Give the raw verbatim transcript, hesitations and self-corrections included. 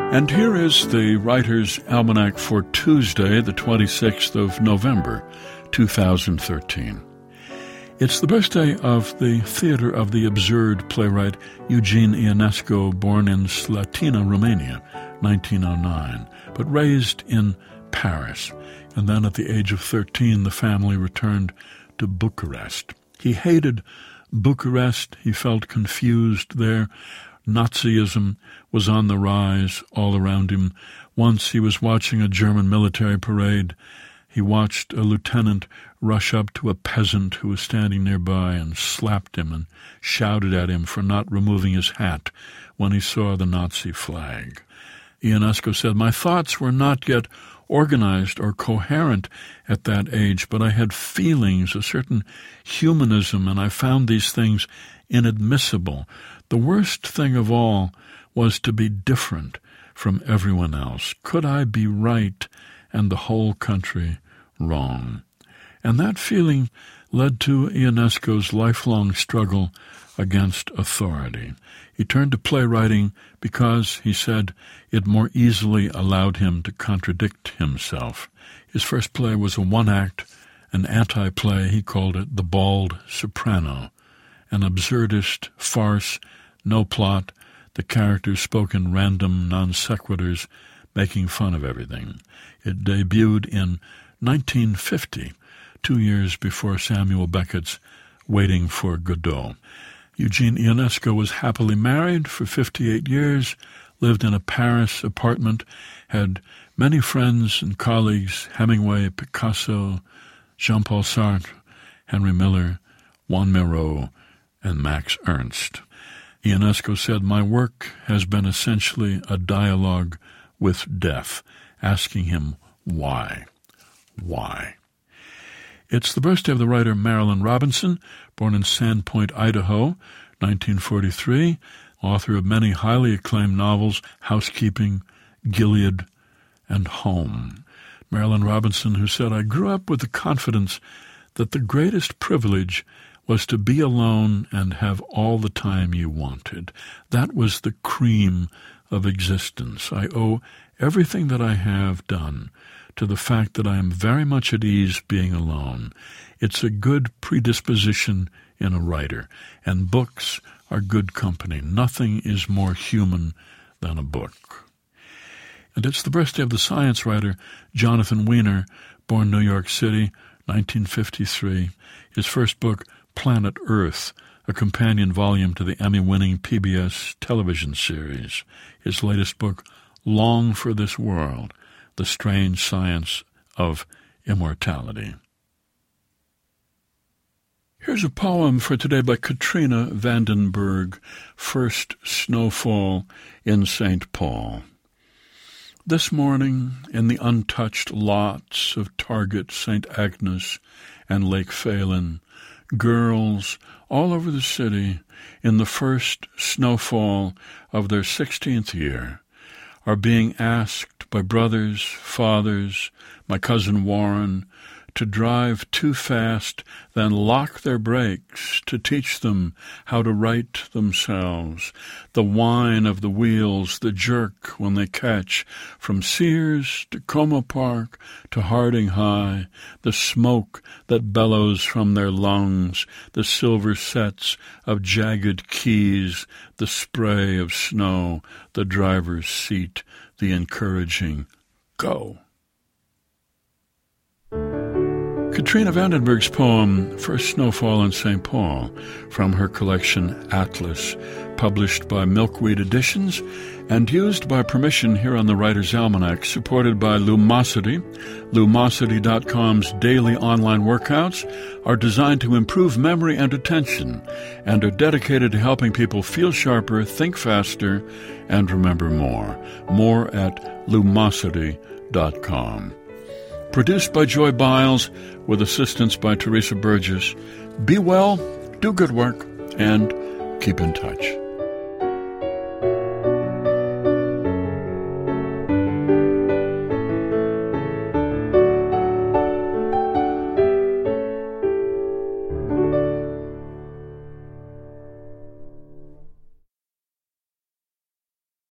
And here is the Writer's Almanac for Tuesday, the twenty-sixth of November, two thousand thirteen. It's the birthday of the Theater of the Absurd playwright Eugene Ionesco, born in Slatina, Romania, nineteen oh nine, but raised in Paris. And then at the age of thirteen, the family returned to Bucharest. He hated Bucharest. He felt confused there. Nazism was on the rise all around him. Once he was watching a German military parade. He watched a lieutenant rush up to a peasant who was standing nearby and slapped him and shouted at him for not removing his hat when he saw the Nazi flag. Ionesco said, "My thoughts were not yet organized or coherent at that age, but I had feelings, a certain humanism, and I found these things inadmissible. The worst thing of all was to be different from everyone else. Could I be right and the whole country wrong?" And that feeling led to Ionesco's lifelong struggle against authority. He turned to playwriting because, he said, it more easily allowed him to contradict himself. His first play was a one-act, an anti-play. He called it The Bald Soprano, an absurdist farce, no plot. The characters spoke in random non-sequiturs, making fun of everything. It debuted in nineteen fifty, two years before Samuel Beckett's Waiting for Godot. Eugene Ionesco was happily married for fifty-eight years, lived in a Paris apartment, had many friends and colleagues, Hemingway, Picasso, Jean-Paul Sartre, Henry Miller, Juan Miró, and Max Ernst. Ionesco said, "My work has been essentially a dialogue with death, asking him why, why." It's the birthday of the writer Marilynne Robinson, born in Sandpoint, Idaho, nineteen forty-three, author of many highly acclaimed novels, Housekeeping, Gilead, and Home. Marilynne Robinson, who said, "I grew up with the confidence that the greatest privilege was to be alone and have all the time you wanted. That was the cream of existence. I owe everything that I have done to the fact that I am very much at ease being alone. It's a good predisposition in a writer, and books are good company. Nothing is more human than a book." And it's the birthday of the science writer Jonathan Weiner, born New York City, nineteen fifty-three. His first book, Planet Earth, a companion volume to the Emmy-winning P B S television series. His latest book, Long for This World, The Strange Science of Immortality. Here's a poem for today by Katrina Vandenberg, First Snowfall in Saint Paul. This morning, in the untouched lots of Target, Saint Agnes, and Lake Phelan, girls all over the city, in the first snowfall of their sixteenth year, are being asked by brothers, fathers, my cousin Warren, to drive too fast, then lock their brakes to teach them how to right themselves. The whine of the wheels, the jerk when they catch, from Sears to Como Park to Harding High, the smoke that bellows from their lungs, the silver sets of jagged keys, the spray of snow, the driver's seat, the encouraging go. Katrina Vandenberg's poem, First Snowfall in Saint Paul, from her collection Atlas, published by Milkweed Editions and used by permission here on the Writer's Almanac, supported by Lumosity. Lumosity dot com's daily online workouts are designed to improve memory and attention and are dedicated to helping people feel sharper, think faster, and remember more. More at Lumosity dot com. Produced by Joy Biles, with assistance by Teresa Burgess. Be well, do good work, and keep in touch.